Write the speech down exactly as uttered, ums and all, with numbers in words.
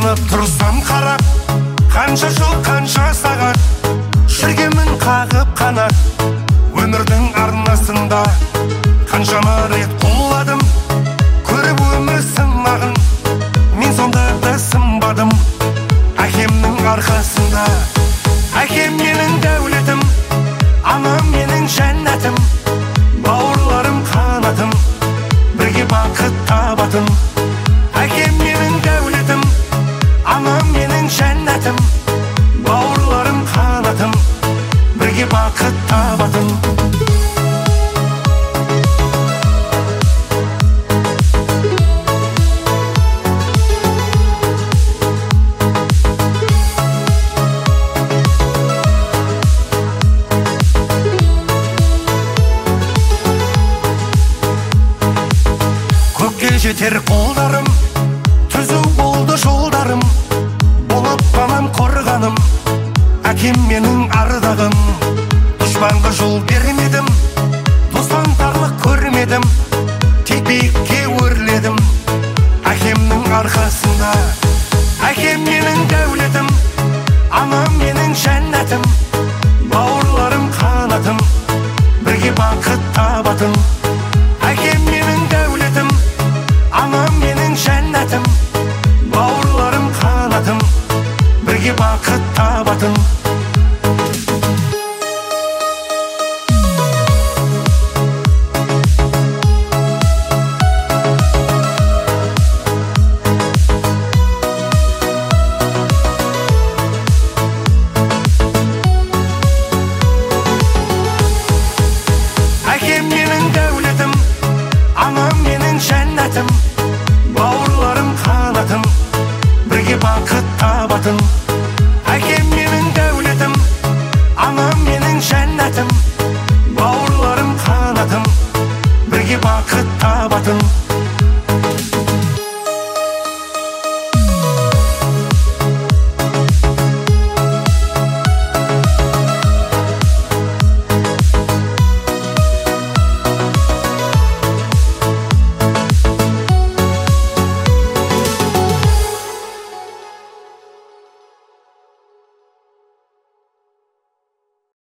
Ойланып тұрсам қарап, қанша жыл, қанша сағат жүргенмін қағып қанат. Өмірдің арнасында қаншама рет құладым, көріп өмір сынағын. Мен сонда да сынбадым әкемнің арқасында. Әкем менің дәулетім, анам менің жәннәтім, бауырларым қанатым, бірге бақыт табатын. Әкем менің дәулетім, анам менің жәннәтім, бауырларым қанатым, бірге бақыт табатын. Көкке жетер қолдарым, түзу болды жолдарым, болып қанам қорғаным, әкем менің ардағым. Дұшпанға жол бермедім, достан тарлық көрмедім, тек биікке өрледім әкемнің арқасында. Әкем менің дәулетім, анам менің жәннәтім, бауырларым қанатым, бірге бақыт табатын. Әкем менің дәулетім, анам менің жәннәтім, бауырларым қанатым, бірге бақыт табатын. Әкем менің дәулетім, анам менің жәннәтім, бауырларым қанатым, бірге бақыт табатын. Әкем менің дәулетім, анам менің жәннәтім, бауырларым қанатым, бірге бақыт табатын.